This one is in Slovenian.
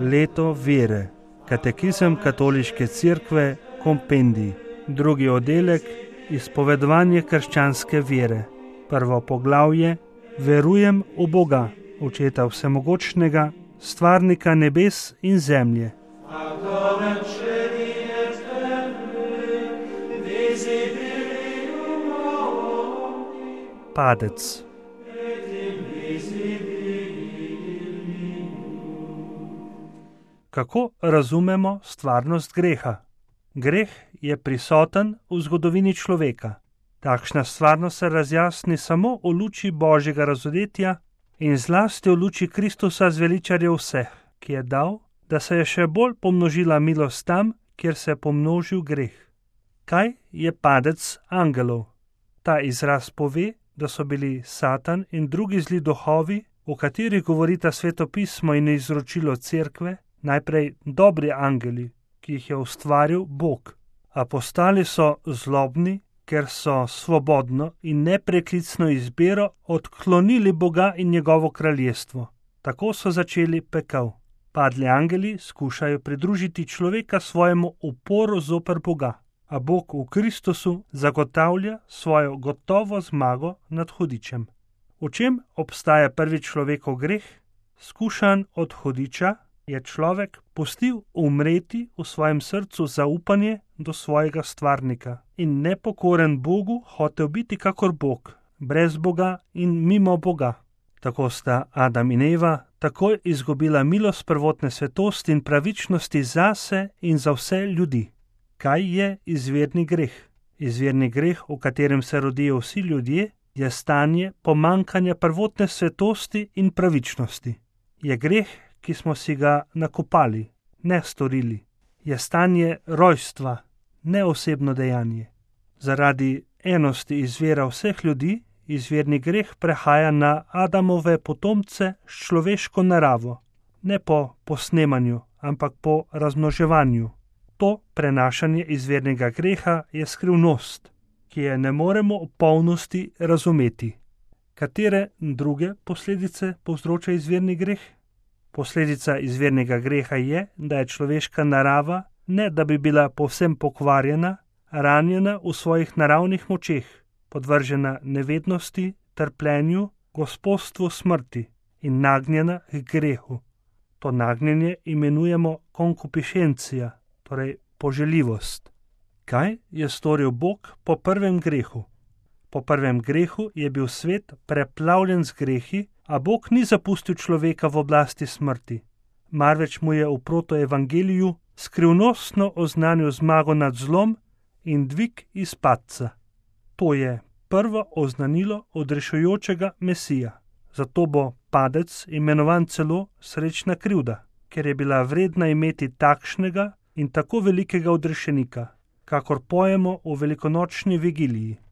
Leto vere. Katekizem Katoliške cerkve, kompendij. Drugi oddelek, izpovedovanje krščanske vere. Prvo poglavje, verujem v Boga, Očeta vsemogočnega, stvarnika nebes in zemlje. Padec. Kako razumemo stvarnost greha? Greh je prisoten v zgodovini človeka. Takšna stvarnost se razjasni samo v luči Božjega razodetja in zlasti v luči Kristusa zveličarja vseh, ki je dal, da se je še bolj pomnožila milost tam, kjer se je pomnožil greh. Kaj je padec angelov? Ta izraz pove, da so bili Satan in drugi zli duhovi, o katerih govorita Sveto pismo in izročilo cerkve, najprej dobri angeli, ki jih je ustvaril Bog, a postali so zlobni, ker so svobodno in nepreklicno izbiro odklonili Boga in njegovo kraljestvo. Tako so začeli pekel. Padli angeli skušajo pridružiti človeka svojemu uporu zoper Boga, a Bog v Kristusu zagotavlja svojo gotovo zmago nad hudičem. V čem obstaja prvi človekov greh? Skušan od hudiča je človek pustil umreti v svojem srcu zaupanje do svojega stvarnika in nepokoren Bogu hotel biti kakor Bog, brez Boga in mimo Boga. Tako sta Adam in Eva takoj izgubila milost prvotne svetosti in pravičnosti zase in za vse ljudi. Kaj je izvirni greh? Izvirni greh, v katerem se rodijo vsi ljudje, je stanje pomankanja prvotne svetosti in pravičnosti. Je greh, ki smo si ga nakopali, ne storili. Je stanje rojstva, ne osebno dejanje. Zaradi enosti izvira vseh ljudi, izvirni greh prehaja na Adamove potomce s človeško naravo, ne po posnemanju, ampak po razmnoževanju. To prenašanje izvirnega greha je skrivnost, ki je ne moremo v polnosti razumeti. Katere druge posledice povzroča izvirni greh? Posledica izvirnega greha je, da je človeška narava, ne da bi bila povsem pokvarjena, ranjena v svojih naravnih močeh, podvržena nevednosti, trpljenju, gospostvu smrti in nagnjena k grehu. To nagnjenje imenujemo konkupiscencija, torej poželjivost. Kaj je storil Bog po prvem grehu? Po prvem grehu je bil svet preplavljen z grehi, a Bog ni zapustil človeka v oblasti smrti, marveč mu je v protoevangeliju skrivnostno oznanil zmago nad zlom in dvig iz padca. To je prvo oznanilo odrešujočega Mesija. Zato bo padec imenovan celo srečna krivda, ker je bila vredna imeti takšnega in tako velikega odrešenika, kakor pojemo v velikonočni vigiliji.